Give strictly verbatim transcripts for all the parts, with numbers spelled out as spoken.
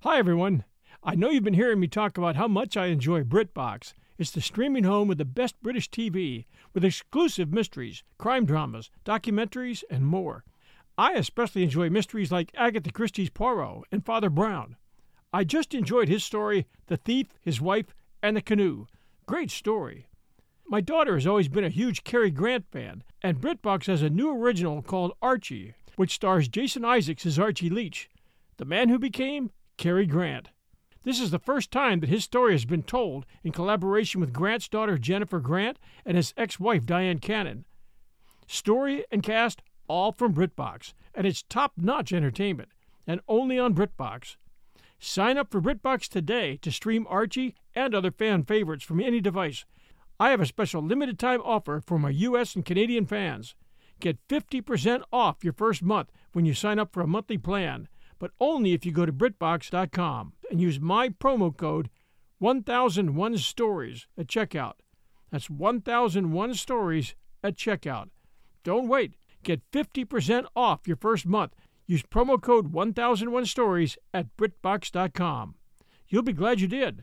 Hi, everyone. I know you've been hearing me talk about how much I enjoy BritBox. It's the streaming home with the best British T V, with exclusive mysteries, crime dramas, documentaries, and more. I especially enjoy mysteries like Agatha Christie's Poirot and Father Brown. I just enjoyed his story, The Thief, His Wife, and the Canoe. Great story. My daughter has always been a huge Cary Grant fan, and BritBox has a new original called Archie, which stars Jason Isaacs as Archie Leach, the man who became Cary Grant. This is the first time that his story has been told in collaboration with Grant's daughter Jennifer Grant and his ex-wife Diane Cannon. Story and cast all from BritBox, and it's top-notch entertainment, and only on BritBox. Sign up for BritBox today to stream Archie and other fan favorites from any device. I have a special limited-time offer for my U S and Canadian fans. Get fifty percent off your first month when you sign up for a monthly plan, but only if you go to BritBox dot com and use my promo code one thousand one stories at checkout. That's one thousand one stories at checkout. Don't wait. Get fifty percent off your first month. Use promo code one thousand one stories at BritBox dot com. You'll be glad you did.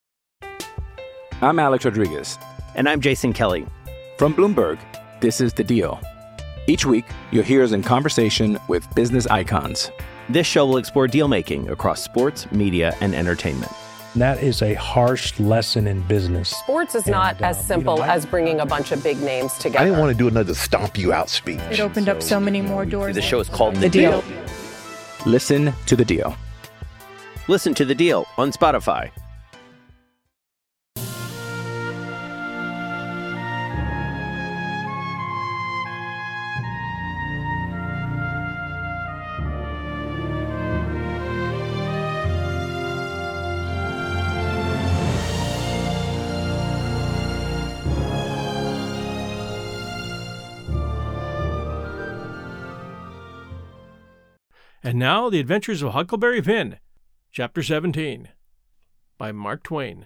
I'm Alex Rodriguez. And I'm Jason Kelly. From Bloomberg, this is The Deal. Each week, you'll hear us in conversation with business icons. This show will explore deal-making across sports, media, and entertainment. That is a harsh lesson in business. Sports is not and, as uh, simple you know, I, as bringing a bunch of big names together. I didn't want to do another stomp you out speech. It opened so, up so many more doors. The show is called The, the deal. deal. Listen to The Deal. Listen to The Deal on Spotify. And now, The Adventures of Huckleberry Finn, Chapter seventeen, by Mark Twain.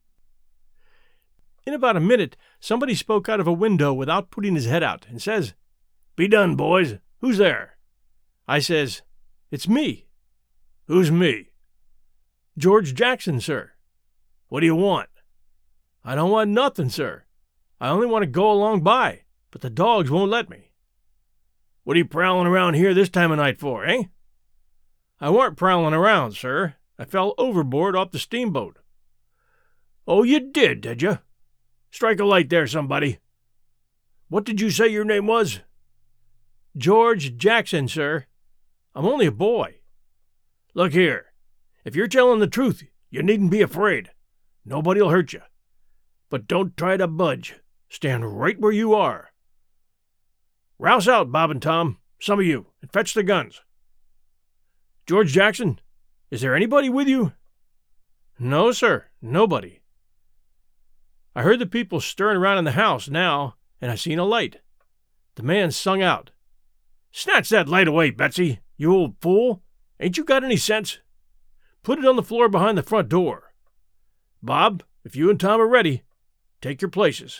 In about a minute, somebody spoke out of a window without putting his head out and says, "Be done, boys. Who's there?" I says, "It's me." "Who's me?" "George Jackson, sir." "What do you want?" "I don't want nothing, sir. I only want to go along by, but the dogs won't let me." "What are you prowling around here this time of night for, eh?" "I weren't prowling around, sir. I fell overboard off the steamboat." "Oh, you did, did you? Strike a light there, somebody. What did you say your name was?" "George Jackson, sir. I'm only a boy." "Look here. If you're telling the truth, you needn't be afraid. Nobody'll hurt you. But don't try to budge. Stand right where you are. Rouse out, Bob and Tom, some of you, and fetch the guns." "George Jackson, is there anybody with you?" "No, sir, nobody." I heard the people stirring around in the house now, and I seen a light. The man sung out, "Snatch that light away, Betsy, you old fool. Ain't you got any sense? Put it on the floor behind the front door. Bob, if you and Tom are ready, take your places.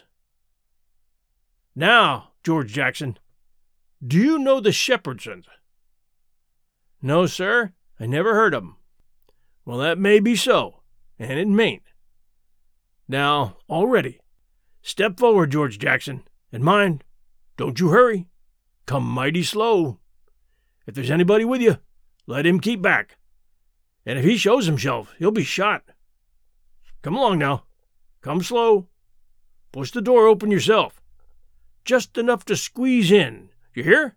Now, George Jackson, do you know the Shepherdsons?" "No, sir, I never heard of 'em." "Well, that may be so, and it mayn't. Now, all ready. Step forward, George Jackson, and mind, don't you hurry. Come mighty slow. If there's anybody with you, let him keep back. And if he shows himself, he'll be shot. Come along now. Come slow. Push the door open yourself. Just enough to squeeze in. You hear?"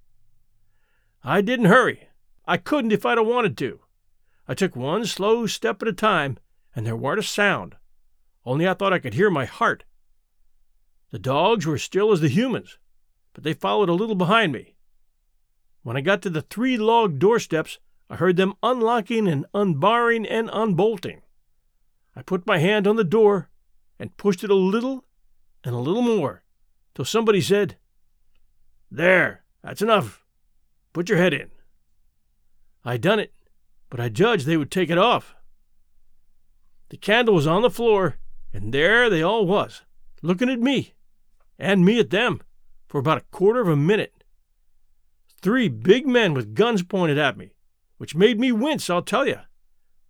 I didn't hurry. I couldn't if I'd have wanted to. I took one slow step at a time, and there weren't a sound. Only I thought I could hear my heart. The dogs were still as the humans, but they followed a little behind me. When I got to the three log doorsteps, I heard them unlocking and unbarring and unbolting. I put my hand on the door and pushed it a little and a little more, till somebody said, "There, that's enough. Put your head in." I done it, but I judged they would take it off. The candle was on the floor, and there they all was, looking at me, and me at them, for about a quarter of a minute. Three big men with guns pointed at me, which made me wince, I'll tell you.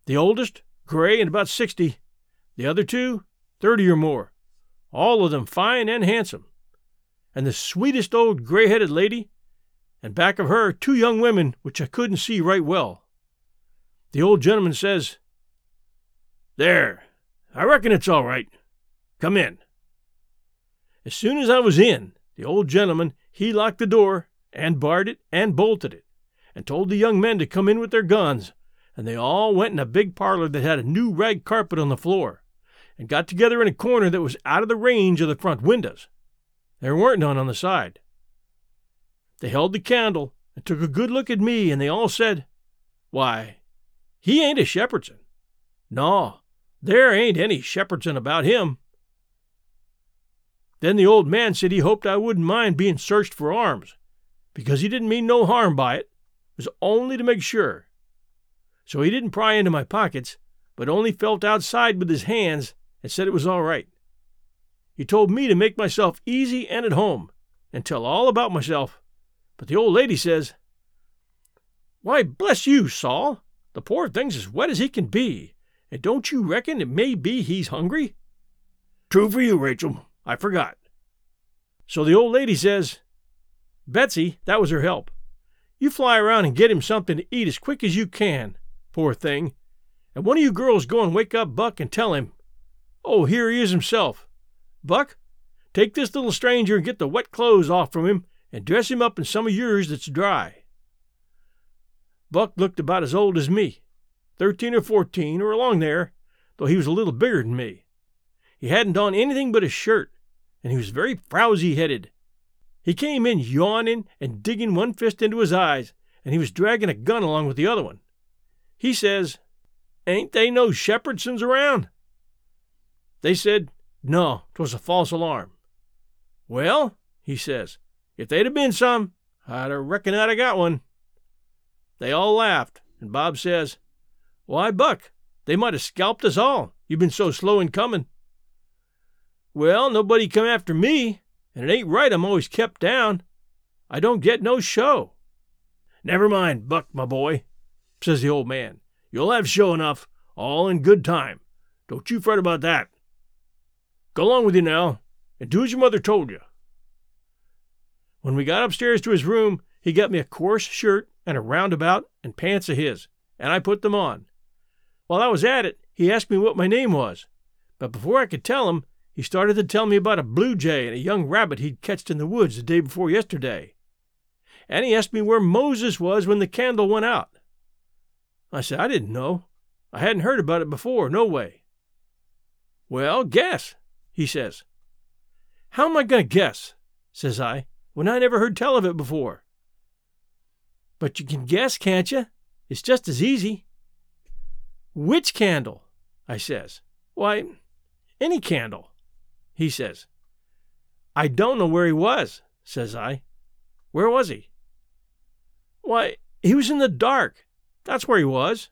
The oldest, gray and about sixty. The other two, thirty or more. All of them fine and handsome. And the sweetest old gray-headed lady, and back of her two young women which I couldn't see right well. The old gentleman says, "There, I reckon it's all right. Come in." As soon as I was in, the old gentleman, he locked the door, and barred it, and bolted it, and told the young men to come in with their guns, and they all went in a big parlor that had a new rag carpet on the floor, and got together in a corner that was out of the range of the front windows. There weren't none on the side. They held the candle, and took a good look at me, and they all said, "Why, he ain't a Shepherdson. No, there ain't any Shepherdson about him." Then the old man said he hoped I wouldn't mind being searched for arms, because he didn't mean no harm by it. It was only to make sure. So he didn't pry into my pockets, but only felt outside with his hands and said it was all right. He told me to make myself easy and at home, and tell all about myself. But the old lady says, "Why, bless you, Saul, the poor thing's as wet as he can be, and don't you reckon it may be he's hungry?" "True for you, Rachel. I forgot." So the old lady says, "Betsy," that was her help, "you fly around and get him something to eat as quick as you can, poor thing, and one of you girls go and wake up Buck and tell him, oh, here he is himself. Buck, take this little stranger and get the wet clothes off from him and dress him up in some of yours that's dry." Buck looked about as old as me, thirteen or fourteen, or along there, though he was a little bigger than me. He hadn't on anything but a shirt, and he was very frowsy-headed. He came in yawning and digging one fist into his eyes, and he was dragging a gun along with the other one. He says, "Ain't they no Shepherdsons around?" They said, "No, 'twas a false alarm." "Well," he says, "if they'd have been some, I'd have reckoned I'd have got one." They all laughed, and Bob says, "Why, Buck, they might have scalped us all. You've been so slow in coming." "Well, nobody come after me, and it ain't right I'm always kept down. I don't get no show." "Never mind, Buck, my boy," says the old man. "You'll have show enough, all in good time. Don't you fret about that. Go along with you now, and do as your mother told you." When we got upstairs to his room, he got me a coarse shirt and a roundabout and pants of his, and I put them on. While I was at it, he asked me what my name was, but before I could tell him, he started to tell me about a blue jay and a young rabbit he'd catched in the woods the day before yesterday. And he asked me where Moses was when the candle went out. I said I didn't know. I hadn't heard about it before, no way. "Well, guess," he says. "How am I going to guess," says I, "when I never heard tell of it before?" "But you can guess, can't you? It's just as easy." "Which candle?" I says. "Why, any candle," he says. "I don't know where he was," says I. "Where was he?" "Why, he was in the dark. That's where he was."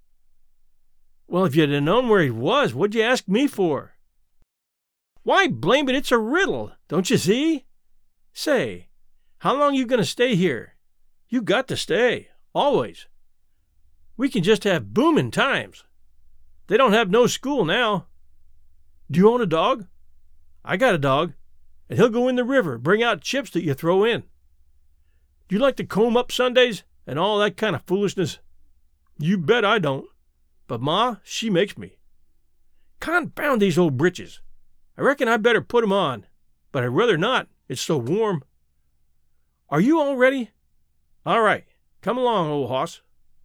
"Well, if you'd have known where he was, what'd you ask me for?" "Why, blame it, it's a riddle, don't you see? Say, how long you going to stay here? You got to stay, always. We can just have booming times. They don't have no school now. Do you own a dog?" "I got a dog, and he'll go in the river, bring out chips that you throw in." "Do you like to comb up Sundays and all that kind of foolishness?" "You bet I don't. But Ma, she makes me. Confound these old britches. I reckon I better put 'em on, but I'd rather not. It's so warm." "Are you all ready?" "All right. Come along, old hoss."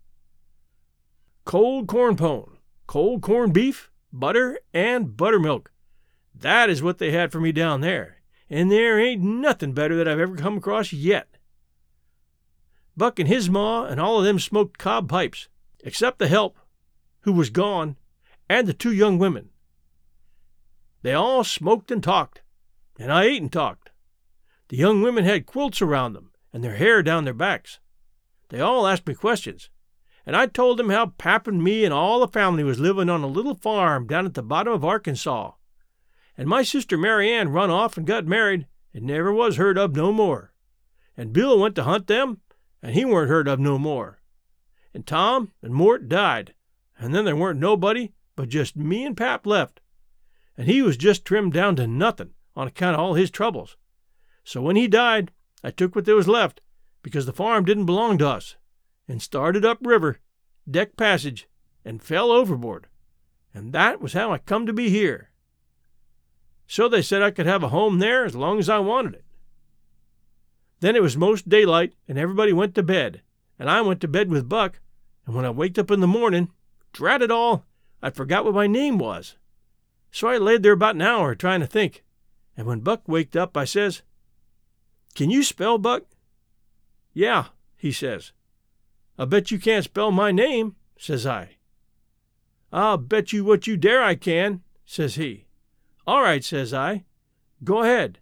Cold corn pone, cold corned beef, butter, and buttermilk. That is what they had for me down there, and there ain't nothing better that I've ever come across yet. Buck and his ma and all of them smoked cob pipes, except the help, who was gone, and the two young women. They all smoked and talked, and I ate and talked. The young women had quilts around them, and their hair down their backs. They all asked me questions, and I told them how Pap and me and all the family was living on a little farm down at the bottom of Arkansas, and my sister Mary Ann run off and got married and never was heard of no more, and Bill went to hunt them, and he weren't heard of no more, and Tom and Mort died, and then there weren't nobody but just me and Pap left, and he was just trimmed down to nothing on account of all his troubles. So when he died, I took what there was left, because the farm didn't belong to us, and started upriver, deck passage, and fell overboard. And that was how I come to be here. So they said I could have a home there as long as I wanted it. Then it was most daylight, and everybody went to bed, and I went to bed with Buck, and when I waked up in the morning, drat it all, I forgot what my name was. So I laid there about an hour trying to think, and when Buck waked up, I says, "Can you spell, Buck?" "Yeah," he says. "I bet you can't spell my name," says I. "I'll bet you what you dare I can," says he. "All right," says I. "Go ahead."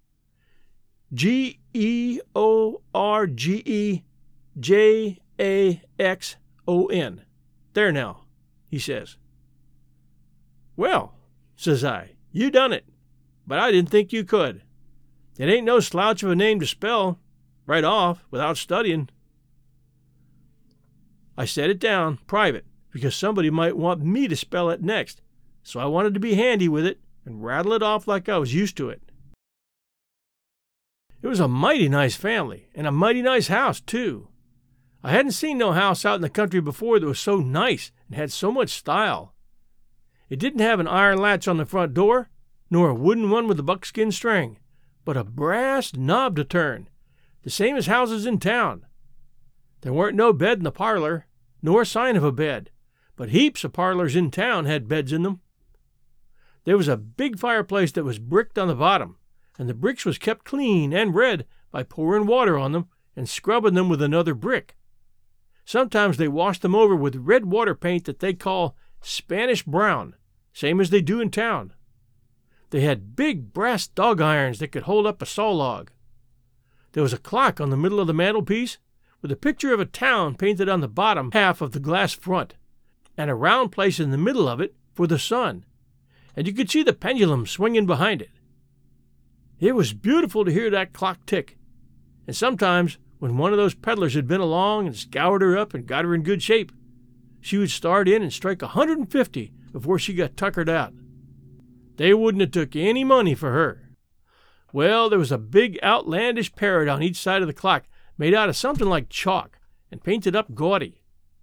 G E O R G E J A X O N. There now, he says. "Well," says I, "you done it, but I didn't think you could. It ain't no slouch of a name to spell, right off, without studying." I set it down, private, because somebody might want me to spell it next, so I wanted to be handy with it and rattle it off like I was used to it. It was a mighty nice family, and a mighty nice house, too. I hadn't seen no house out in the country before that was so nice and had so much style. It didn't have an iron latch on the front door, nor a wooden one with a buckskin string, but a brass knob to turn, the same as houses in town. There weren't no bed in the parlor, nor a sign of a bed, but heaps of parlors in town had beds in them. There was a big fireplace that was bricked on the bottom, and the bricks was kept clean and red by pouring water on them and scrubbing them with another brick. Sometimes they washed them over with red water paint that they call Spanish brown, same as they do in town. They had big brass dog irons that could hold up a saw log. There was a clock on the middle of the mantelpiece with a picture of a town painted on the bottom half of the glass front, and a round place in the middle of it for the sun, and you could see the pendulum swinging behind it. It was beautiful to hear that clock tick, and sometimes when one of those peddlers had been along and scoured her up and got her in good shape, she would start in and strike a hundred and fifty before she got tuckered out. They wouldn't have took any money for her. Well, there was a big outlandish parrot on each side of the clock made out of something like chalk and painted up gaudy.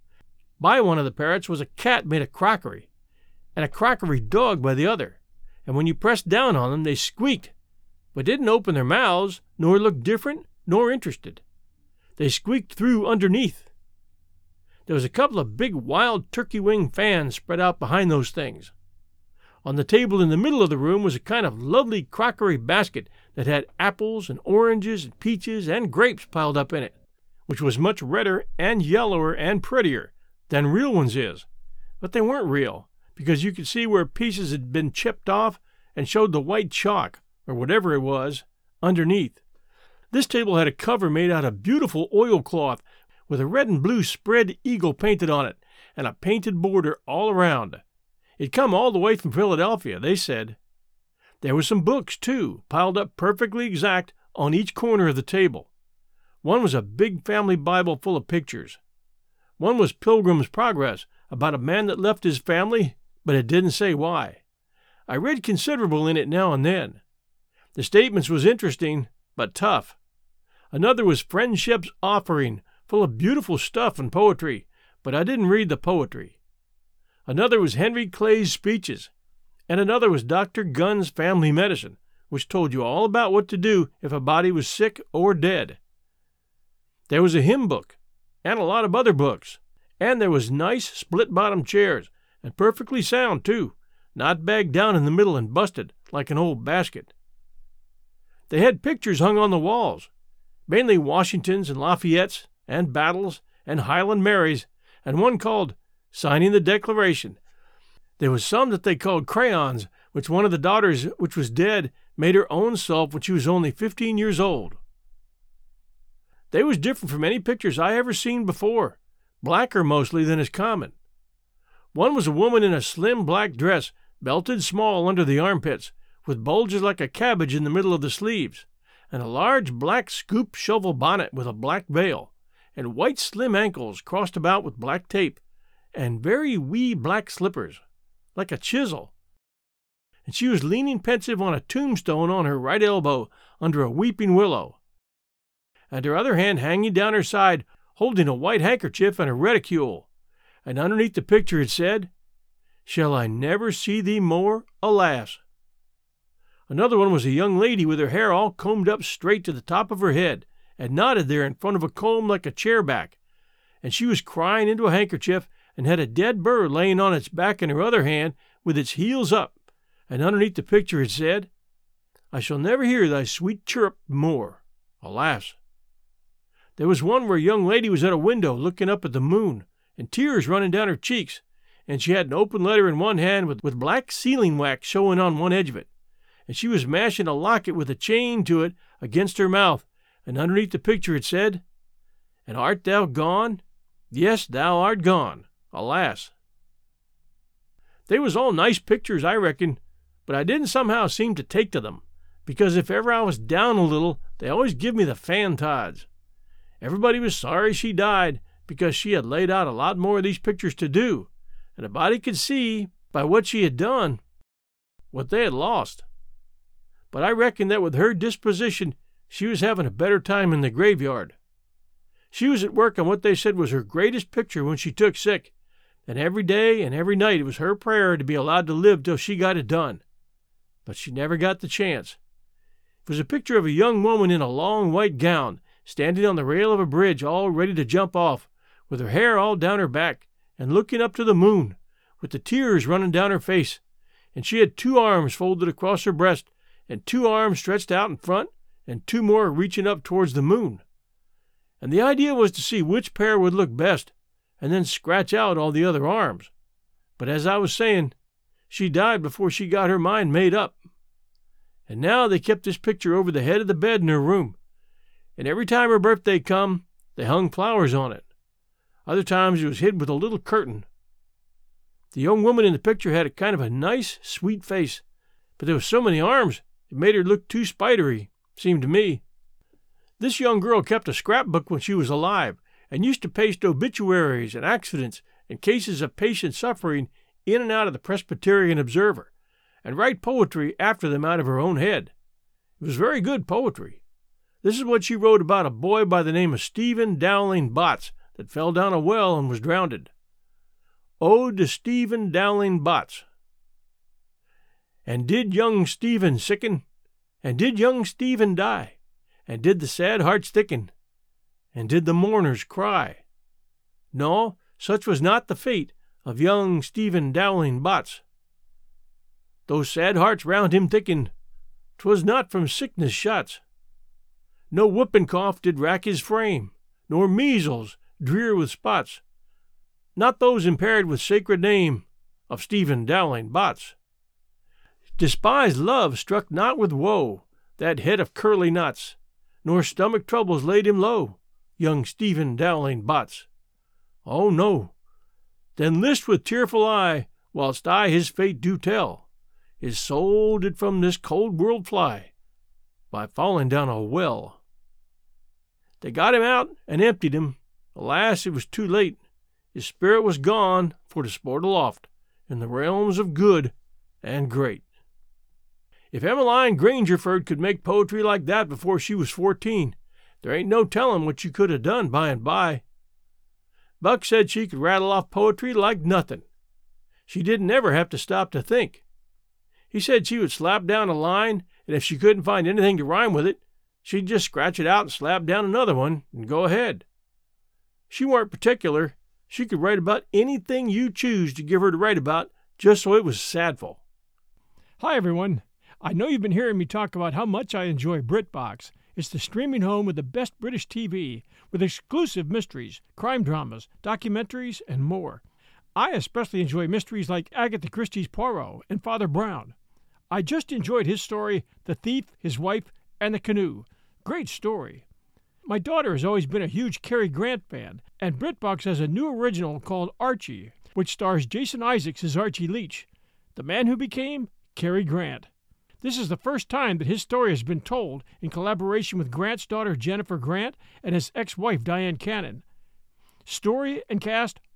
By one of the parrots was a cat made of crockery, and a crockery dog by the other, and when you pressed down on them they squeaked, but didn't open their mouths, nor look different, nor interested. They squeaked through underneath. There was a couple of big wild turkey-wing fans spread out behind those things. On the table in the middle of the room was a kind of lovely crockery basket that had apples and oranges and peaches and grapes piled up in it, which was much redder and yellower and prettier than real ones is. But they weren't real, because you could see where pieces had been chipped off and showed the white chalk, or whatever it was, underneath. This table had a cover made out of beautiful oilcloth with a red and blue spread eagle painted on it and a painted border all around. It come all the way from Philadelphia, they said. There were some books, too, piled up perfectly exact on each corner of the table. One was a big family Bible full of pictures. One was Pilgrim's Progress, about a man that left his family, but it didn't say why. I read considerable in it now and then. The statements was interesting, but tough. Another was Friendship's Offering, full of beautiful stuff and poetry, but I didn't read the poetry. Another was Henry Clay's Speeches, and another was Doctor Gunn's Family Medicine, which told you all about what to do if a body was sick or dead. There was a hymn book, and a lot of other books, and there was nice split-bottom chairs, and perfectly sound, too, not bagged down in the middle and busted like an old basket. They had pictures hung on the walls, mainly Washingtons and Lafayettes and battles and Highland Marys, and one called Signing the Declaration. There was some that they called crayons, which one of the daughters, which was dead, made her own self when she was only fifteen years old. They was different from any pictures I ever seen before, blacker mostly than is common. One was a woman in a slim black dress, belted small under the armpits, with bulges like a cabbage in the middle of the sleeves, and a large black scoop shovel bonnet with a black veil, and white slim ankles crossed about with black tape, and very wee black slippers, like a chisel. And she was leaning pensive on a tombstone on her right elbow under a weeping willow, and her other hand hanging down her side, holding a white handkerchief and a reticule. And underneath the picture it said, "Shall I never see thee more, alas?" Another one was a young lady with her hair all combed up straight to the top of her head, and knotted there in front of a comb like a chair back, and she was crying into a handkerchief, and had a dead bird laying on its back in her other hand with its heels up, and underneath the picture it said, "I shall never hear thy sweet chirrup more, alas." There was one where a young lady was at a window looking up at the moon, and tears running down her cheeks, and she had an open letter in one hand with, with black sealing wax showing on one edge of it, and she was mashing a locket with a chain to it against her mouth, and underneath the picture it said, "And art thou gone? Yes, thou art gone, alas." They was all nice pictures, I reckon, but I didn't somehow seem to take to them, because if ever I was down a little, they always give me the fan tods. Everybody was sorry she died, because she had laid out a lot more of these pictures to do, and a body could see, by what she had done, what they had lost. But I reckon that with her disposition, she was having a better time in the graveyard. She was at work on what they said was her greatest picture when she took sick, and every day and every night it was her prayer to be allowed to live till she got it done. But she never got the chance. It was a picture of a young woman in a long white gown, standing on the rail of a bridge all ready to jump off, with her hair all down her back, and looking up to the moon, with the tears running down her face, and she had two arms folded across her breast, and two arms stretched out in front, and two more reaching up towards the moon. And the idea was to see which pair would look best, and then scratch out all the other arms. But as I was saying, she died before she got her mind made up. And now they kept this picture over the head of the bed in her room, and every time her birthday come, they hung flowers on it. Other times it was hid with a little curtain. The young woman in the picture had a kind of a nice, sweet face, but there was so many arms, it made her look too spidery, seemed to me. This young girl kept a scrapbook when she was alive, and used to paste obituaries and accidents and cases of patient suffering in and out of the Presbyterian Observer, and write poetry after them out of her own head. It was very good poetry. This is what she wrote about a boy by the name of Stephen Dowling Botts that fell down a well and was drowned. Ode to Stephen Dowling Botts. And did young Stephen sicken? And did young Stephen die? And did the sad hearts thicken? And did the mourners cry? No, such was not the fate of young Stephen Dowling Botts. Those sad hearts round him thickened, 'twas not from sickness shots. No whooping cough did rack his frame, nor measles drear with spots, not those impaired with sacred name of Stephen Dowling Botts. Despised love struck not with woe that head of curly knots, nor stomach troubles laid him low, young Stephen Dowling Botts. Oh no, then list with tearful eye, whilst I his fate do tell, his soul did from this cold world fly, by falling down a well. They got him out and emptied him. Alas, it was too late. His spirit was gone for to sport aloft in the realms of good and great. If Emmeline Grangerford could make poetry like that before she was fourteen, there ain't no telling what she could have done by and by. Buck said she could rattle off poetry like nothing. She didn't ever have to stop to think. He said she would slap down a line, and if she couldn't find anything to rhyme with it, she'd just scratch it out and slap down another one and go ahead. She weren't particular. She could write about anything you choose to give her to write about, just so it was sadful. Hi, everyone. I know you've been hearing me talk about how much I enjoy BritBox. It's the streaming home with the best British T V, with exclusive mysteries, crime dramas, documentaries, and more. I especially enjoy mysteries like Agatha Christie's Poirot and Father Brown. I just enjoyed his story, The Thief, His Wife, and the Canoe. Great story. My daughter has always been a huge Cary Grant fan, and BritBox has a new original called Archie, which stars Jason Isaacs as Archie Leach, the man who became Cary Grant. This is the first time that his story has been told in collaboration with Grant's daughter Jennifer Grant and his ex-wife Diane Cannon. Story and cast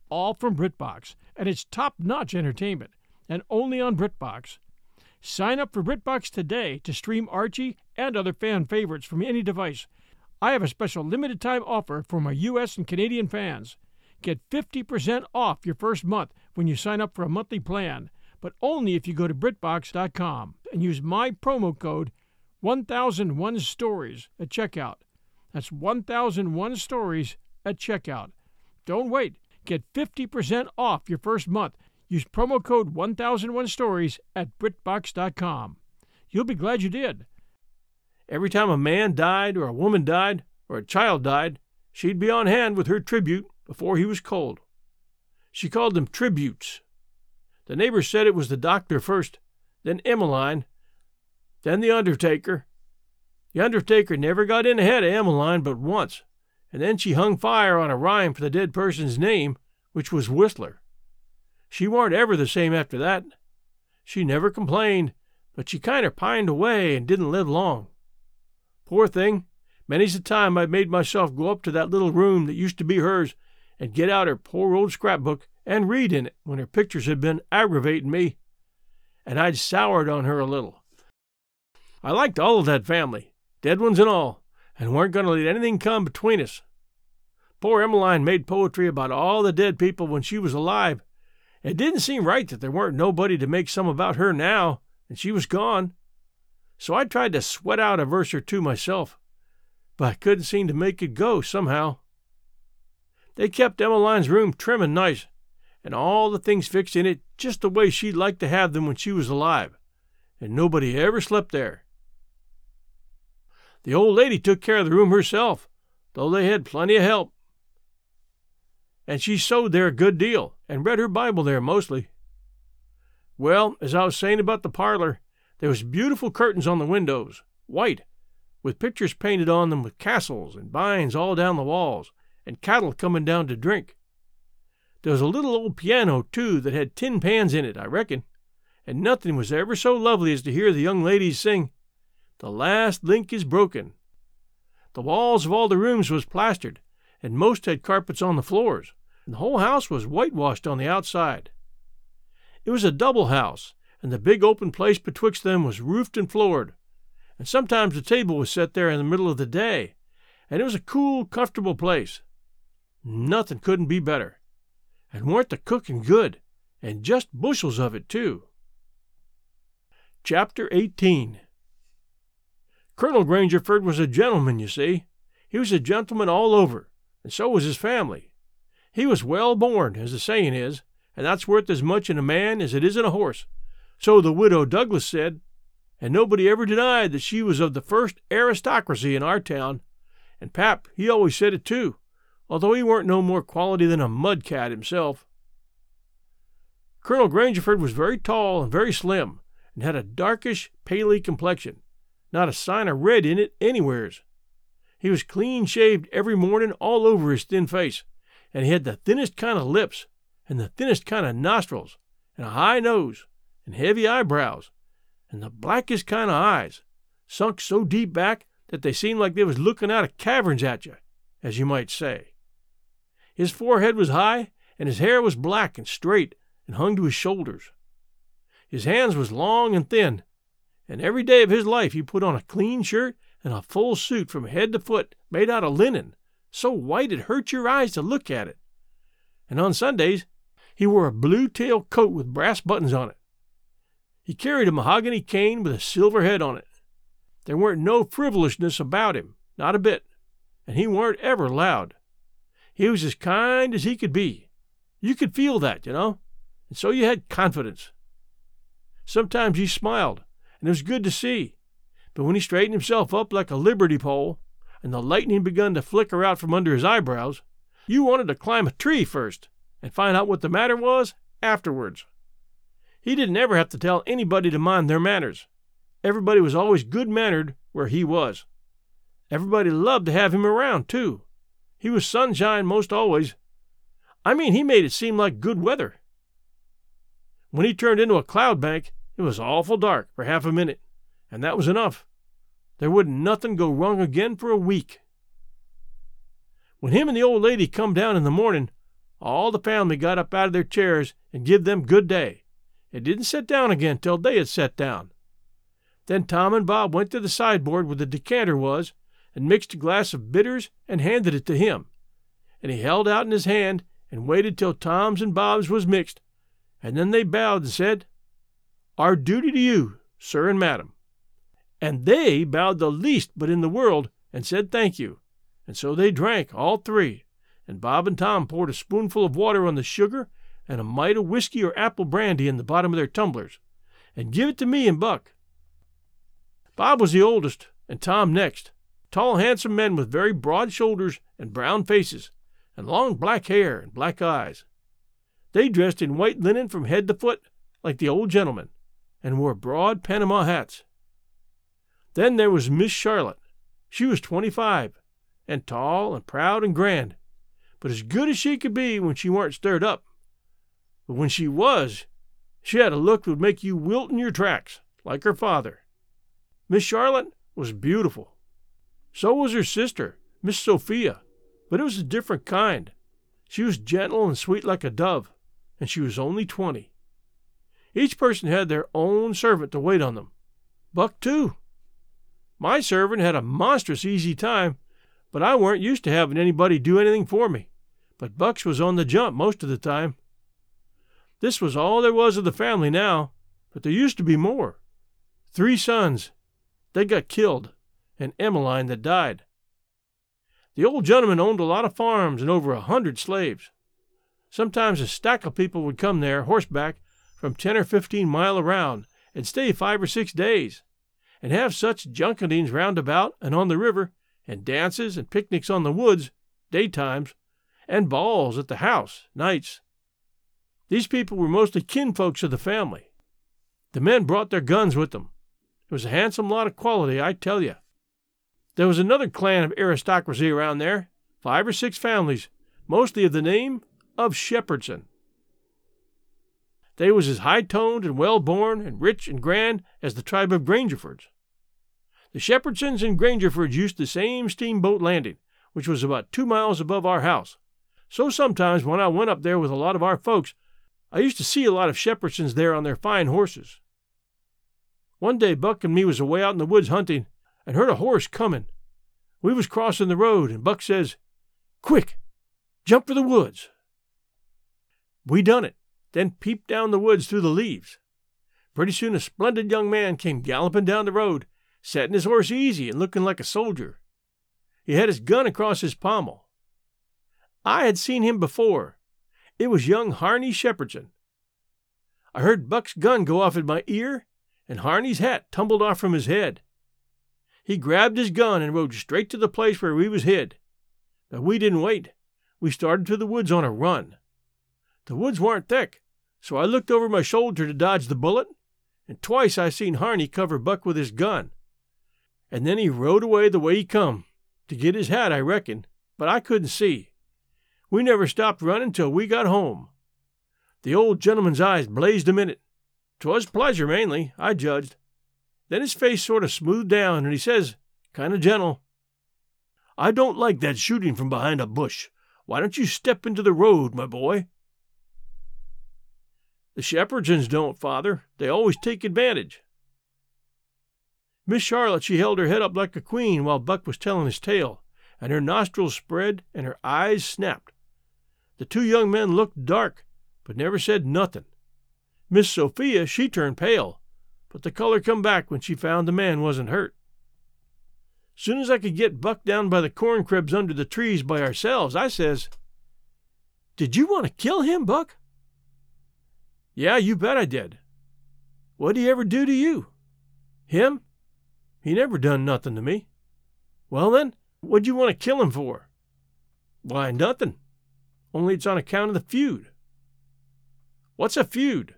all from BritBox, and it's top-notch entertainment, and only on BritBox. Sign up for BritBox today to stream Archie and other fan favorites from any device. I have a special limited-time offer for my U S and Canadian fans. Get fifty percent off your first month when you sign up for a monthly plan, but only if you go to BritBox dot com and use my promo code one thousand one stories at checkout. That's one thousand one stories at checkout. Don't wait. Get fifty percent off your first month. Use promo code one thousand one stories at BritBox dot com. You'll be glad you did. Every time a man died or a woman died or a child died, she'd be on hand with her tribute before he was cold. She called them tributes. The neighbors said it was the doctor first, then Emmeline, then the undertaker. The undertaker never got in ahead of Emmeline but once, and then she hung fire on a rhyme for the dead person's name, which was Whistler. She warn't ever the same after that. She never complained, but she kinder pined away and didn't live long. Poor thing, many's the time I've made myself go up to that little room that used to be hers and get out her poor old scrapbook and read in it when her pictures had been aggravating me, and I'd soured on her a little. I liked all of that family, dead ones and all, and weren't going to let anything come between us. Poor Emmeline made poetry about all the dead people when she was alive. It didn't seem right that there weren't nobody to make some about her now, and she was gone. So I tried to sweat out a verse or two myself, but I couldn't seem to make it go somehow. They kept Emmeline's room trim and nice, and all the things fixed in it just the way she'd like to have them when she was alive, and nobody ever slept there. The old lady took care of the room herself, though they had plenty of help. And she sewed there a good deal, and read her Bible there mostly. Well, as I was saying about the parlor, there was beautiful curtains on the windows, white, with pictures painted on them with castles and vines all down the walls, and cattle coming down to drink. There was a little old piano, too, that had tin pans in it, I reckon, and nothing was ever so lovely as to hear the young ladies sing, "The last link is broken." The walls of all the rooms was plastered, and most had carpets on the floors, and the whole house was whitewashed on the outside. It was a double house, and the big open place betwixt them was roofed and floored, and sometimes the table was set there in the middle of the day, and it was a cool, comfortable place. Nothing couldn't be better, and weren't the cooking good, and just bushels of it, too. Chapter eighteen. Colonel Grangerford was a gentleman, you see. He was a gentleman all over, and so was his family. He was well born, as the saying is, and that's worth as much in a man as it is in a horse. So the widow Douglas said, and nobody ever denied that she was of the first aristocracy in our town, and Pap, he always said it too, although he weren't no more quality than a mud-cat himself. Colonel Grangerford was very tall and very slim, and had a darkish, paly complexion, not a sign of red in it anywheres. He was clean-shaved every morning all over his thin face, and he had the thinnest kind of lips, and the thinnest kind of nostrils, and a high nose, and heavy eyebrows, and the blackest kind of eyes, sunk so deep back that they seemed like they was looking out of caverns at you, as you might say. His forehead was high, and his hair was black and straight, and hung to his shoulders. His hands was long and thin, and every day of his life he put on a clean shirt and a full suit from head to foot made out of linen, so white it hurt your eyes to look at it. And on Sundays he wore a blue-tail coat with brass buttons on it. He carried a mahogany cane with a silver head on it. There weren't no frivolousness about him, not a bit, and he weren't ever loud. He was as kind as he could be. You could feel that, you know, and so you had confidence. Sometimes he smiled, and it was good to see, but when he straightened himself up like a liberty pole, and the lightning begun to flicker out from under his eyebrows, you wanted to climb a tree first, and find out what the matter was afterwards. He didn't ever have to tell anybody to mind their manners. Everybody was always good-mannered where he was. Everybody loved to have him around, too. He was sunshine most always. I mean, he made it seem like good weather. When he turned into a cloud bank, it was awful dark for half a minute, and that was enough. There wouldn't nothing go wrong again for a week. When him and the old lady come down in the morning, All the family got up out of their chairs and give them good day, and didn't sit down again till they had sat down. Then Tom and Bob went to the sideboard where the decanter was and mixed a glass of bitters and handed it to him, and he held out in his hand and waited till Tom's and Bob's was mixed, and then they bowed and said, "Our duty to you, sir and madam." And they bowed the least but in the world and said thank you, and so they drank, all three, and Bob and Tom poured a spoonful of water on the sugar and a mite of whiskey or apple brandy in the bottom of their tumblers, and give it to me and Buck. Bob was the oldest, and Tom next, tall, handsome men with very broad shoulders and brown faces, and long black hair and black eyes. They dressed in white linen from head to foot, like the old gentlemen, and wore broad Panama hats. Then there was Miss Charlotte. She was twenty-five, and tall and proud and grand, but as good as she could be when she weren't stirred up. But when she was, she had a look that would make you wilt in your tracks, like her father. Miss Charlotte was beautiful. So was her sister, Miss Sophia, but it was a different kind. She was gentle and sweet like a dove, and she was only twenty. Each person had their own servant to wait on them. Buck, too. My servant had a monstrous easy time, but I weren't used to having anybody do anything for me. But Buck's was on the jump most of the time. This was all there was of the family now, but there used to be more. Three sons. They got killed, and Emmeline that died. The old gentleman owned a lot of farms and over a hundred slaves. Sometimes a stack of people would come there, horseback, from ten or fifteen mile around, and stay five or six days, and have such junketings round about and on the river, and dances and picnics on the woods, daytimes, and balls at the house, nights. These people were mostly kinfolks of the family. The men brought their guns with them. It was a handsome lot of quality, I tell you. There was another clan of aristocracy around there, five or six families, mostly of the name of Shepherdson. They was as high-toned and well-born and rich and grand as the tribe of Grangerfords. The Shepherdsons and Grangerfords used the same steamboat landing, which was about two miles above our house. So sometimes when I went up there with a lot of our folks, I used to see a lot of Shepherdsons there on their fine horses. One day Buck and me was away out in the woods hunting, and heard a horse coming. We was crossing the road, and Buck says, "Quick, jump for the woods." We done it, then peeped down the woods through the leaves. Pretty soon a splendid young man came galloping down the road, setting his horse easy and looking like a soldier. He had his gun across his pommel. I had seen him before. It was young Harney Shepherdson. I heard Buck's gun go off in my ear, and Harney's hat tumbled off from his head. He grabbed his gun and rode straight to the place where we was hid. But we didn't wait. We started to the woods on a run. The woods weren't thick, so I looked over my shoulder to dodge the bullet, and twice I seen Harney cover Buck with his gun. And then he rode away the way he come, to get his hat, I reckon, but I couldn't see. We never stopped running till we got home. The old gentleman's eyes blazed a minute. 'Twas pleasure, mainly, I judged. Then his face sort of smoothed down, and he says, kind of gentle, "I don't like that shooting from behind a bush. Why don't you step into the road, my boy?" "The Shepherdsons don't, father. They always take advantage." Miss Charlotte, she held her head up like a queen while Buck was telling his tale, and her nostrils spread and her eyes snapped. The two young men looked dark, but never said nothing. Miss Sophia, she turned pale, but the color come back when she found the man wasn't hurt. Soon as I could get Buck down by the corn cribs under the trees by ourselves, I says, "Did you want to kill him, Buck?" "Yeah, you bet I did." "What'd he ever do to you?" "Him? He never done nothing to me." "Well then, what'd you want to kill him for?" "Why, nothing. Only it's on account of the feud." "What's a feud?"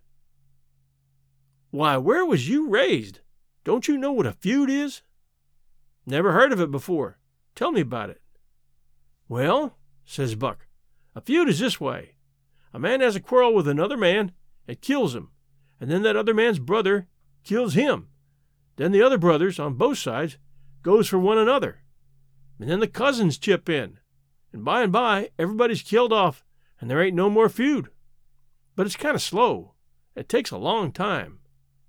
"Why, where was you raised? Don't you know what a feud is?" "Never heard of it before. Tell me about it." "Well," says Buck, "a feud is this way. A man has a quarrel with another man and kills him, and then that other man's brother kills him. Then the other brothers, on both sides, goes for one another. And then the cousins chip in, and by and by everybody's killed off, and there ain't no more feud. But it's kind of slow. It takes a long time.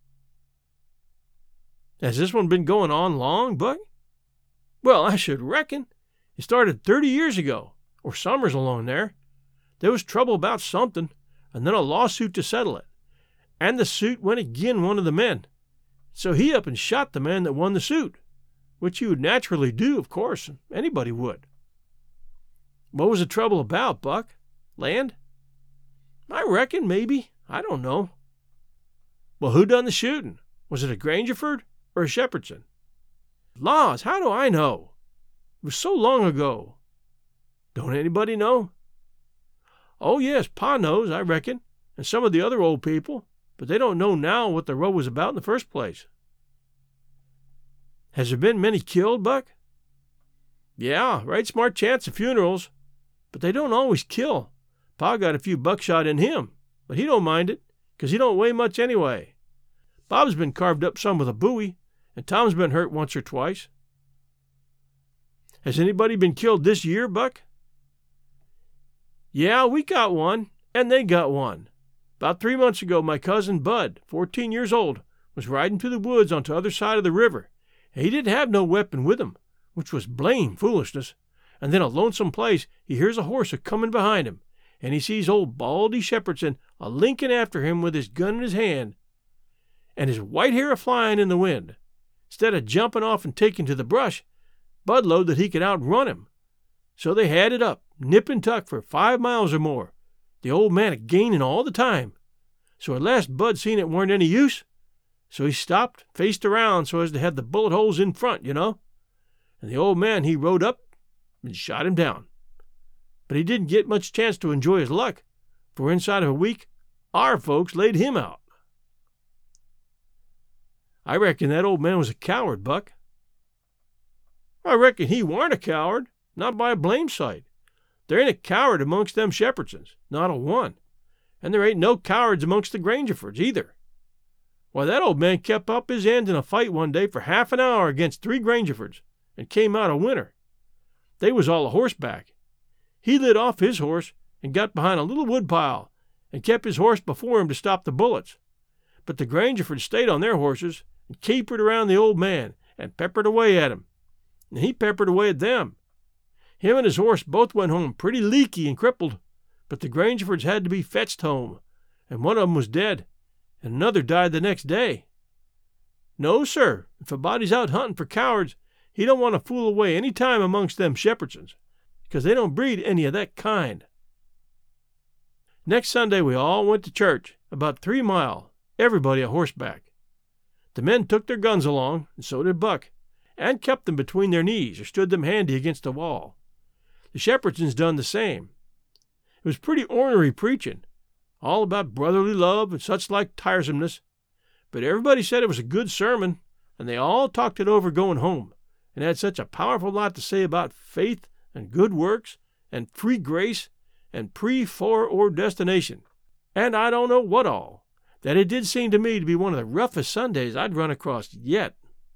Has this one been going on long, Buck? Well, I should reckon. It started thirty years ago, or summers along there. There was trouble about something, and then a lawsuit to settle it. And the suit went agin one of the men. So he up and shot the man that won the suit, which he would naturally do, of course. Anybody would. What was the trouble about, Buck? Land? I reckon, maybe. I don't know. Well, who done the shooting? Was it a Grangerford or a Shepherdson? Laws, how do I know? It was so long ago. Don't anybody know? Oh, yes, Pa knows, I reckon, and some of the other old people, but they don't know now what the row was about in the first place. Has there been many killed, Buck? Yeah, right smart chance of funerals, but they don't always kill. Pa got a few buckshot in him, but he don't mind it, 'cause he don't weigh much anyway. Bob's been carved up some with a bowie, and Tom's been hurt once or twice. Has anybody been killed this year, Buck? Yeah, we got one, and they got one. About three months ago, my cousin Bud, fourteen years old, was riding through the woods on the other side of the river, and he didn't have no weapon with him, which was blame foolishness. And then a lonesome place, he hears a horse a-comin' behind him, and he sees old Baldy Shepherdson a-linkin' after him with his gun in his hand, and his white hair a-flyin' in the wind. Instead of jumping off and taking to the brush, Bud knowed that he could outrun him. So they had it up, nip and tuck for five miles or more, the old man a-gainin' all the time. So at last Bud seen it weren't any use, so he stopped, faced around so as to have the bullet holes in front, you know. And the old man, he rode up and shot him down. But he didn't get much chance to enjoy his luck, for inside of a week, our folks laid him out. I reckon that old man was a coward, Buck. I reckon he warn't a coward, not by a blame sight. There ain't a coward amongst them Shepherdsons, not a one. And there ain't no cowards amongst the Grangerfords either. Why, that old man kept up his end in a fight one day for half an hour against three Grangerfords, and came out a winner. They was all a horseback. He lit off his horse and got behind a little woodpile, and kept his horse before him to stop the bullets. But the Grangerfords stayed on their horses, and capered around the old man, and peppered away at him. And he peppered away at them. Him and his horse both went home pretty leaky and crippled, but the Grangerfords had to be fetched home, and one of 'em was dead, and another died the next day. No, sir, if a body's out hunting for cowards, he don't want to fool away any time amongst them Shepherdsons, because they don't breed any of that kind. Next Sunday we all went to church, about three mile, everybody a horseback. The men took their guns along, and so did Buck, and kept them between their knees or stood them handy against the wall. The Shepherdsons done the same. It was pretty ornery preaching, all about brotherly love and such like tiresomeness, but everybody said it was a good sermon, and they all talked it over going home, and had such a powerful lot to say about faith and good works and free grace and pre-fore-ordestination, and I don't know what all, that it did seem to me to be one of the roughest Sundays I'd run across yet.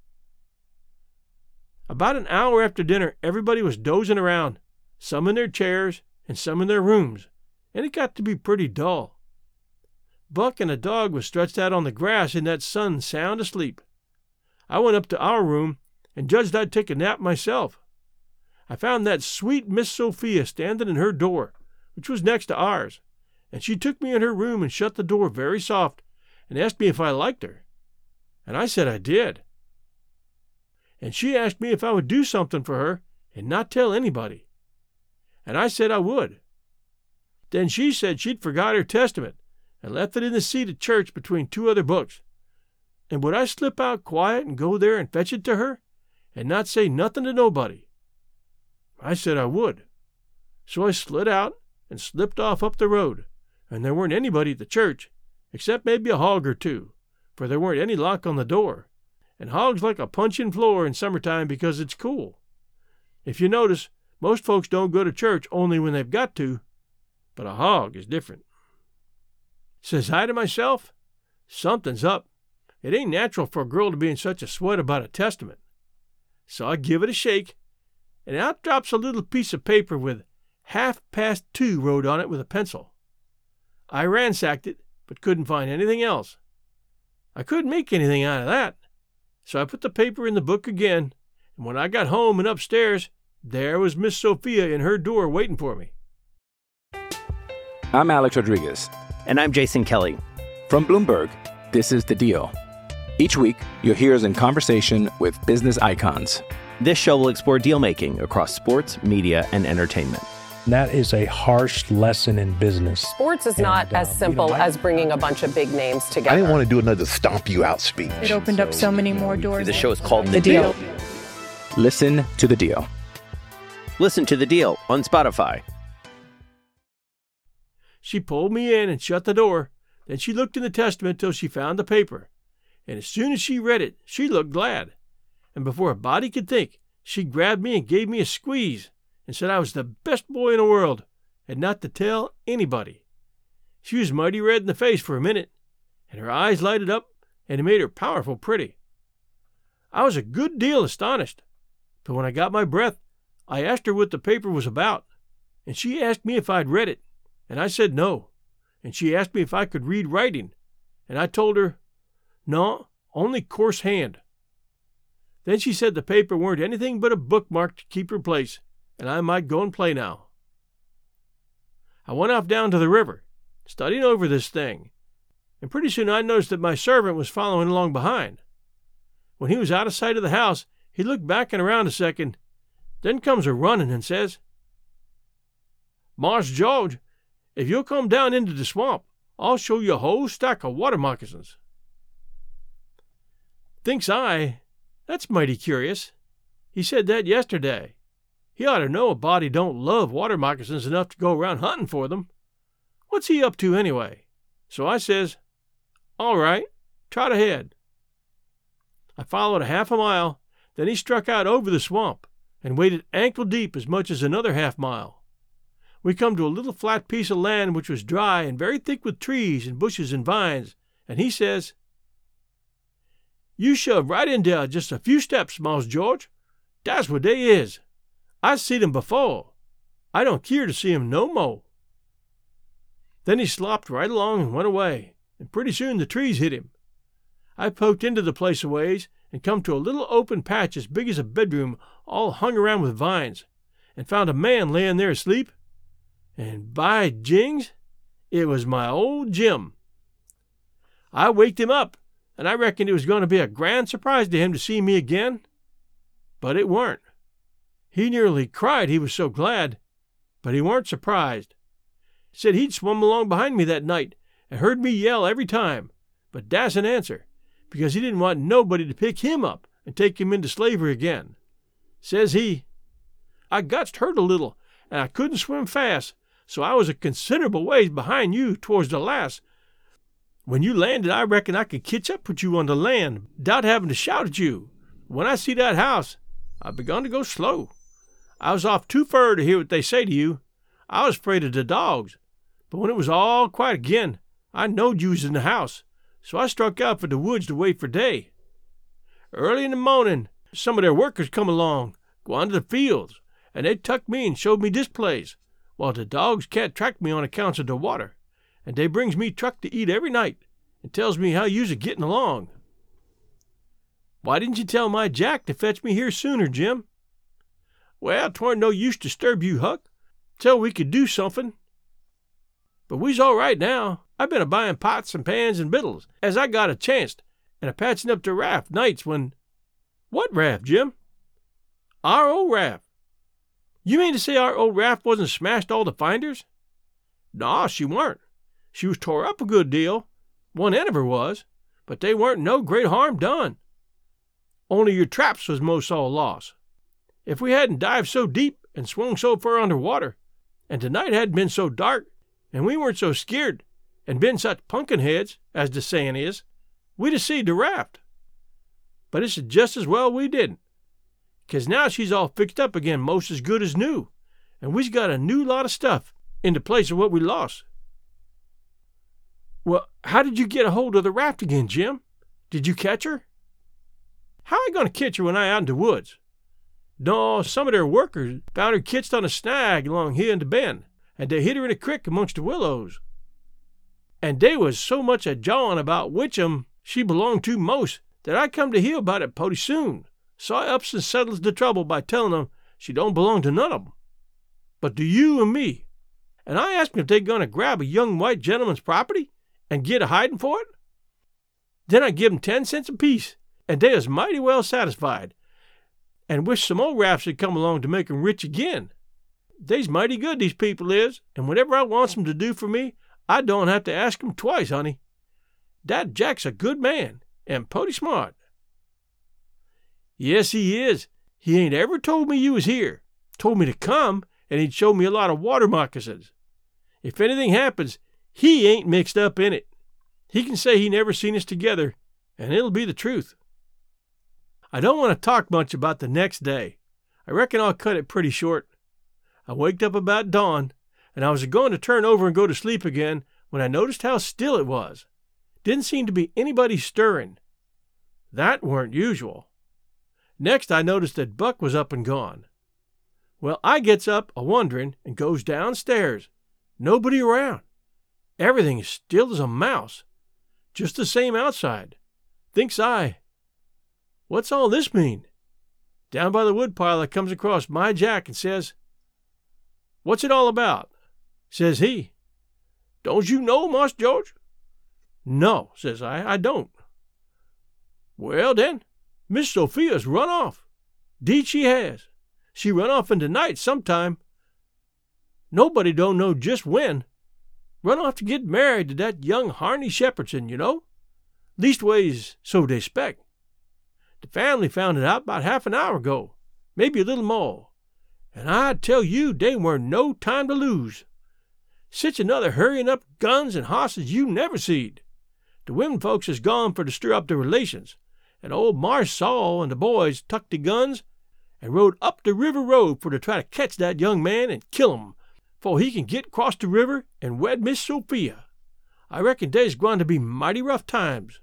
About an hour after dinner, everybody was dozing around, some in their chairs and some in their rooms, and it got to be pretty dull. Buck and a dog was stretched out on the grass in that sun sound asleep. I went up to our room and judged I'd take a nap myself. I found that sweet Miss Sophia standing in her door, which was next to ours, and she took me in her room and shut the door very soft and asked me if I liked her. And I said I did. And she asked me if I would do something for her and not tell anybody. And I said I would. Then she said she'd forgot her Testament and left it in the seat at church between two other books. And would I slip out quiet and go there and fetch it to her and not say nothing to nobody? I said I would. So I slid out and slipped off up the road, and there weren't anybody at the church, except maybe a hog or two, for there weren't any lock on the door, and hogs like a punchin' floor in summertime because it's cool. If you notice, most folks don't go to church only when they've got to, but a hog is different. Says I to myself, something's up. It ain't natural for a girl to be in such a sweat about a Testament. So I give it a shake, and out drops a little piece of paper with half past two wrote on it with a pencil. I ransacked it, but couldn't find anything else. I couldn't make anything out of that, so I put the paper in the book again, and when I got home and upstairs, there was Miss Sophia in her door waiting for me. I'm Alex Rodriguez. And I'm Jason Kelly. From Bloomberg, this is The Deal. Each week, you'll hear us in conversation with business icons. This show will explore deal-making across sports, media, and entertainment. That is a harsh lesson in business. Sports is And, not uh, as simple you know, I- as bringing a bunch of big names together. I didn't want to do another stomp you out speech. It opened up so many more doors. The show is called The Deal. Listen to The Deal. Listen to The Deal on Spotify. She pulled me in and shut the door. Then she looked in the Testament till she found the paper. And as soon as she read it, she looked glad. And before a body could think, she grabbed me and gave me a squeeze and said I was the best boy in the world and not to tell anybody. She was mighty red in the face for a minute, and her eyes lighted up, and it made her powerful pretty. I was a good deal astonished, but when I got my breath, I asked her what the paper was about, and she asked me if I'd read it, and I said no, and she asked me if I could read writing, and I told her, no, only coarse hand. Then she said the paper weren't anything but a bookmark to keep her place, and I might go and play now. I went off down to the river, studying over this thing, and pretty soon I noticed that my servant was following along behind. When he was out of sight of the house, he looked back and around a second, then comes a running and says, Mars George, if you'll come down into the swamp, I'll show you a whole stack of water moccasins. Thinks I, that's mighty curious. He said that yesterday. He ought to know a body don't love water moccasins enough to go around hunting for them. What's he up to anyway? So I says, all right, trot ahead. I followed a half a mile, then he struck out over the swamp and waded ankle deep as much as another half mile. We come to a little flat piece of land which was dry and very thick with trees and bushes and vines, and he says, you shove right in there just a few steps, Mars George. That's where they is. I seed 'em before. I don't keer to see 'em no more. Then he slopped right along and went away, and pretty soon the trees hit him. I poked into the place a ways and come to a little open patch as big as a bedroom, all hung around with vines, and found a man laying there asleep. And by jings, it was my old Jim. I waked him up, and I reckoned it was going to be a grand surprise to him to see me again. But it weren't. He nearly cried, he was so glad, but he weren't surprised. Said he'd swum along behind me that night and heard me yell every time, but dasn't answer, because he didn't want nobody to pick him up and take him into slavery again. Says he, I gotst hurt a little, and I couldn't swim fast, so I was a considerable ways behind you towards the last. When you landed, I reckon I could catch up with you on the land, without having to shout at you. When I see that house, I begun to go slow. I was off too fur to hear what they say to you. I was afraid of the dogs, but when it was all quiet again, I knowed you was in the house, so I struck out for the woods to wait for day. Early in the morning, some of their workers come along, going to the fields, and they tucked me and showed me this place, while the dogs can't track me on accounts of the water, and they brings me truck to eat every night, and tells me how you's a getting along. Why didn't you tell my Jack to fetch me here sooner, Jim? Well, 'twarn't no use to disturb you, Huck, till we could do something. But we's all right now. I've been a-buying pots and pans and vittles, as I got a chancet, and a-patching up the raft nights when— What raft, Jim? Our old raft. You mean to say our old raft wasn't smashed all to finders? Naw, she warn't. She was tore up a good deal. One end of her was, but they weren't no great harm done. Only your traps was most all lost. If we hadn't dived so deep and swung so far under water, and tonight hadn't been so dark, and we weren't so scared, and been such punkin heads, as the saying is, we'd have seed the raft. But it's just as well we didn't, 'cause now she's all fixed up again most as good as new, and we's got a new lot of stuff in the place of what we lost. Well, how did you get a hold of the raft again, Jim? Did you catch her? How I going to catch her when I out in the woods? No, some of their workers found her kitched on a snag along here in the bend, and they hid her in a crick amongst the willows. And they was so much a jawing about which 'em she belonged to most that I come to hear about it purty soon, so I ups and settles the trouble by telling 'em she don't belong to none of 'em, but to you and me. And I asked 'em if they going to grab a young white gentleman's property and get a hiding for it. Then I give 'em ten cents apiece, and they was mighty well satisfied, and wish some more rafts had come along to make 'em rich again. They's mighty good, these people is, and whatever I wants 'em to do for me, I don't have to ask 'em twice, honey. Dat Jack's a good man, and purty smart. Yes, he is. He ain't ever told me you was here. Told me to come, and he'd show me a lot of water moccasins. If anything happens, he ain't mixed up in it. He can say he never seen us together, and it'll be the truth. I don't want to talk much about the next day. I reckon I'll cut it pretty short. I waked up about dawn, and I was going to turn over and go to sleep again when I noticed how still it was. Didn't seem to be anybody stirring. That weren't usual. Next I noticed that Buck was up and gone. Well, I gets up a-wondering and goes downstairs. Nobody around. Everything is still as a mouse. Just the same outside. Thinks I, what's all this mean? Down by the woodpile I comes across my Jack and says, "What's it all about?" Says he, "Don't you know, Marse George?" "No," says I, "I don't." "Well, then, Miss Sophia's run off. 'Deed she has. She run off in the night sometime. Nobody don't know just when. Run off to get married to that young Harney Shepherdson, you know. Leastways, so they spec. The family found it out about half an hour ago, maybe a little more. And I tell you, they weren't no time to lose. Sich another hurrying up guns and hosses you never seed. The women folks has gone for to stir up the relations, and old Marse Saul and the boys tucked the guns and rode up the river road for to try to catch that young man and kill him, for he can get across the river and wed Miss Sophia. I reckon they's gwine to be mighty rough times."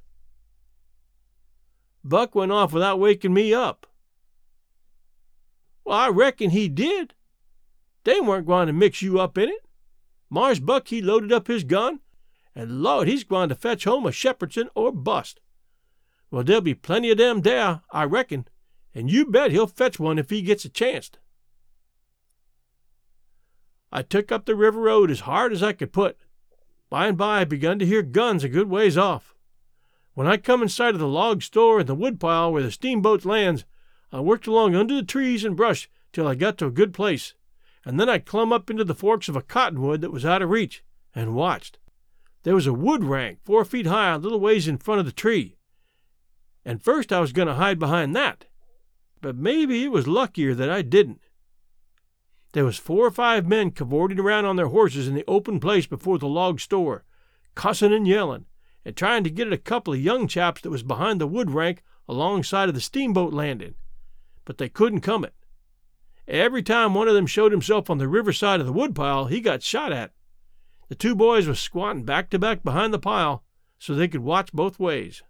Buck went off without waking me up. "Well, I reckon he did. They weren't gwine to mix you up in it. Marse Buck, he loaded up his gun, and Lord, he's gwine to fetch home a Shepherdson or bust. Well, there'll be plenty of them there, I reckon, and you bet he'll fetch one if he gets a chance." I took up the river road as hard as I could put. By and by I begun to hear guns a good ways off. When I come in sight of the log store and the woodpile where the steamboats lands, I worked along under the trees and brush till I got to a good place, and then I clumb up into the forks of a cottonwood that was out of reach, and watched. There was a wood rank four feet high a little ways in front of the tree, and first I was going to hide behind that, but maybe it was luckier that I didn't. There was four or five men cavorting around on their horses in the open place before the log store, cussing and yelling, and trying to get at a couple of young chaps that was behind the wood rank alongside of the steamboat landing, but they couldn't come it. Every time one of them showed himself on the riverside of the woodpile, he got shot at. The two boys was squatting back to back behind the pile so they could watch both ways.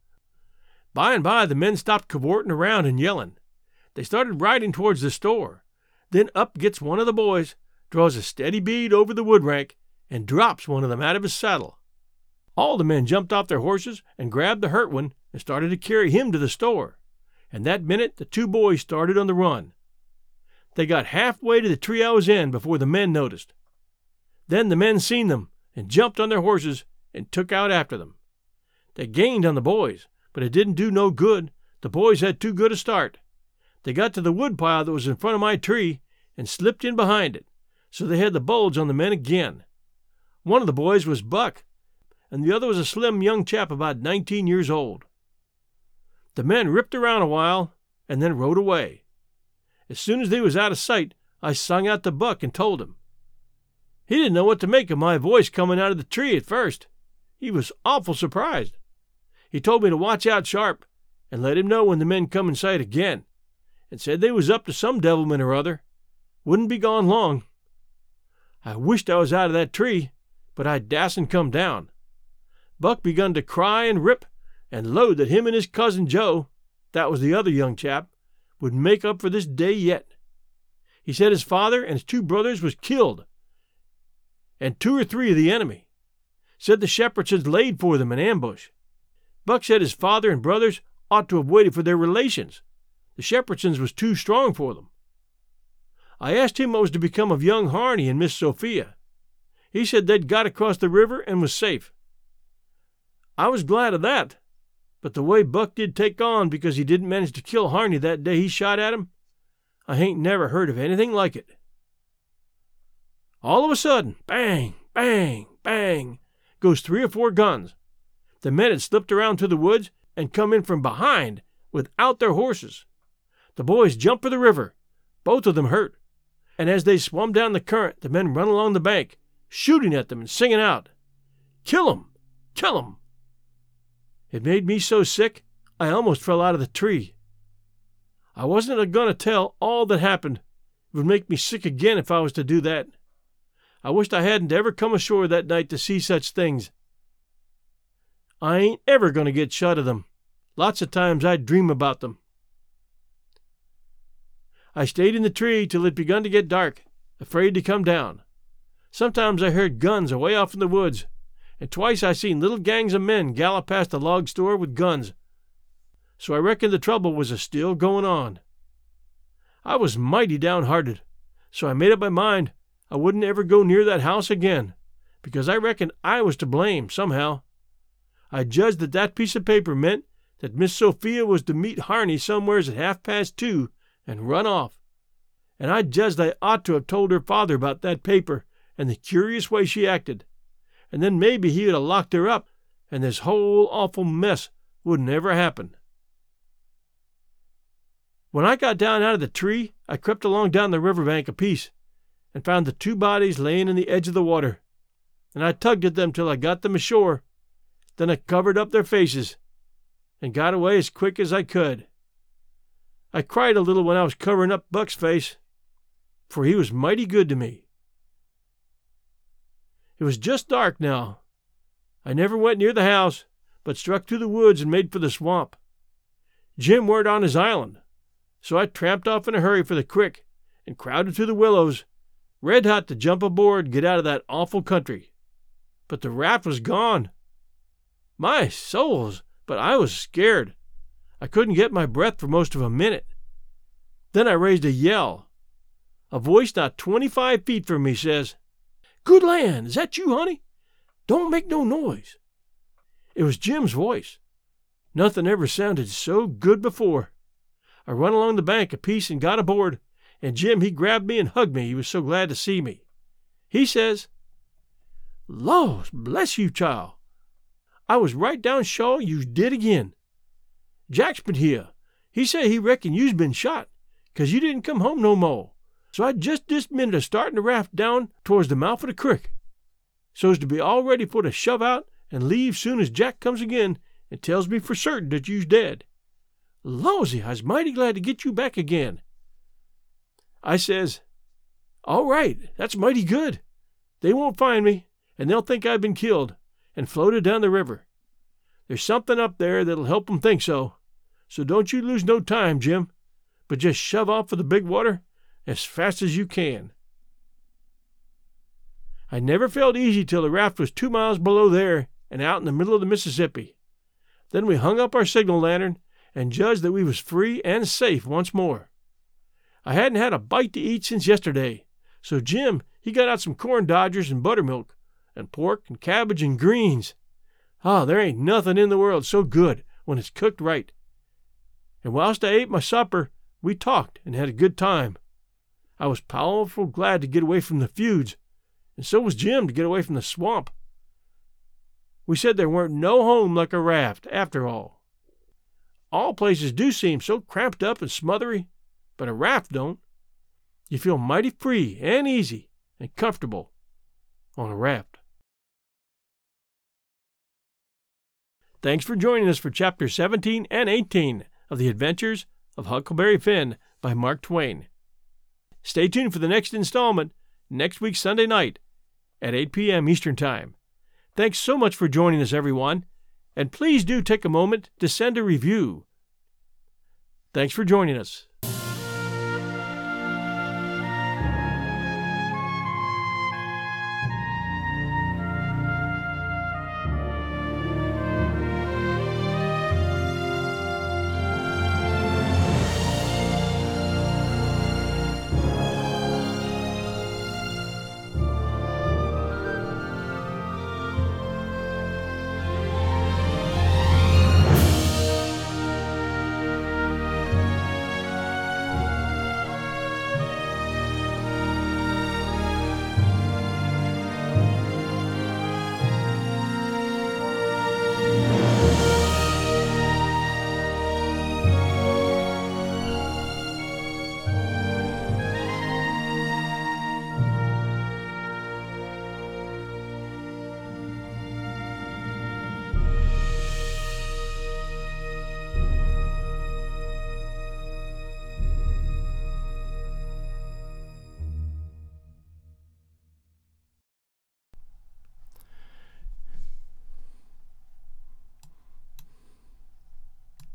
By and by the men stopped cavorting around and yelling. They started riding towards the store. Then up gets one of the boys, draws a steady bead over the wood rank, and drops one of them out of his saddle. All the men jumped off their horses and grabbed the hurt one and started to carry him to the store, and that minute the two boys started on the run. They got halfway to the tree I was in before the men noticed. Then the men seen them and jumped on their horses and took out after them. They gained on the boys, but it didn't do no good. The boys had too good a start. They got to the woodpile that was in front of my tree and slipped in behind it, so they had the bulge on the men again. One of the boys was Buck, and the other was a slim young chap about nineteen years old. The men ripped around a while and then rode away. As soon as they was out of sight, I sung out to Buck and told him. He didn't know what to make of my voice coming out of the tree at first. He was awful surprised. He told me to watch out sharp and let him know when the men come in sight again, and said they was up to some devilment or other. Wouldn't be gone long. I wished I was out of that tree, but I dasn't come down. Buck begun to cry and rip, and lowed that him and his cousin Joe, that was the other young chap, would make up for this day yet. He said his father and his two brothers was killed, and two or three of the enemy. Said the Shepardsons laid for them in ambush. Buck said his father and brothers ought to have waited for their relations. The Shepardsons was too strong for them. I asked him what was to become of young Harney and Miss Sophia. He said they'd got across the river and was safe. I was glad of that, but the way Buck did take on because he didn't manage to kill Harney that day he shot at him, I ain't never heard of anything like it. All of a sudden, bang, bang, bang, goes three or four guns. The men had slipped around to the woods and come in from behind without their horses. The boys jumped for the river, both of them hurt, and as they swum down the current, the men run along the bank, shooting at them and singing out, "Kill 'em! Kill 'em!" It made me so sick, I almost fell out of the tree. I wasn't a-going to tell all that happened. It would make me sick again if I was to do that. I wished I hadn't ever come ashore that night to see such things. I ain't ever going to get shut of them. Lots of times I dream about them. I stayed in the tree till it begun to get dark, afraid to come down. Sometimes I heard guns away off in the woods, and twice I seen little gangs of men gallop past the log store with guns. So I reckon the trouble was a still going on. I was mighty downhearted, so I made up my mind I wouldn't ever go near that house again, because I reckoned I was to blame somehow. I judged that that piece of paper meant that Miss Sophia was to meet Harney somewheres at half past two and run off, and I judged I ought to have told her father about that paper and the curious way she acted, and then maybe he would have locked her up, and this whole awful mess wouldn't ever happen. When I got down out of the tree, I crept along down the river bank a piece, and found the two bodies laying in the edge of the water, and I tugged at them till I got them ashore. Then I covered up their faces, and got away as quick as I could. I cried a little when I was covering up Buck's face, for he was mighty good to me. It was just dark now. I never went near the house, but struck through the woods and made for the swamp. Jim weren't on his island, so I tramped off in a hurry for the creek and crowded through the willows, red hot to jump aboard and get out of that awful country. But the raft was gone. My souls, but I was scared. I couldn't get my breath for most of a minute. Then I raised a yell. A voice not twenty-five feet from me says, "Good land, is that you, honey? Don't make no noise." It was Jim's voice. Nothing ever sounded so good before. I run along the bank a piece and got aboard, and Jim he grabbed me and hugged me, he was so glad to see me. He says, "Laws bless you, child. I was right down sure you did again. Jack's been here. He say he reckon you's been shot, 'cause you didn't come home no more. So I just this minute a starting the raft down towards the mouth of the crick, so's to be all ready for to shove out and leave soon as Jack comes again and tells me for certain that you's dead. Lawsy, I's mighty glad to get you back again." I says, "All right, that's mighty good. They won't find me, and they'll think I've been killed and floated down the river. There's something up there that'll help 'em think so. So don't you lose no time, Jim, but just shove off for the big water as fast as you can." I never felt easy till the raft was two miles below there and out in the middle of the Mississippi. Then we hung up our signal lantern and judged that we was free and safe once more. I hadn't had a bite to eat since yesterday, so Jim he got out some corn dodgers and buttermilk, and pork and cabbage and greens. Ah, there ain't nothing in the world so good when it's cooked right. And whilst I ate my supper, we talked and had a good time. I was powerful glad to get away from the feuds, and so was Jim to get away from the swamp. We said there weren't no home like a raft, after all. All places do seem so cramped up and smothery, but a raft don't. You feel mighty free and easy and comfortable on a raft. Thanks for joining us for Chapter seventeen and eighteen of The Adventures of Huckleberry Finn by Mark Twain. Stay tuned for the next installment next week Sunday night at eight p.m. Eastern Time. Thanks so much for joining us, everyone, and please do take a moment to send a review. Thanks for joining us.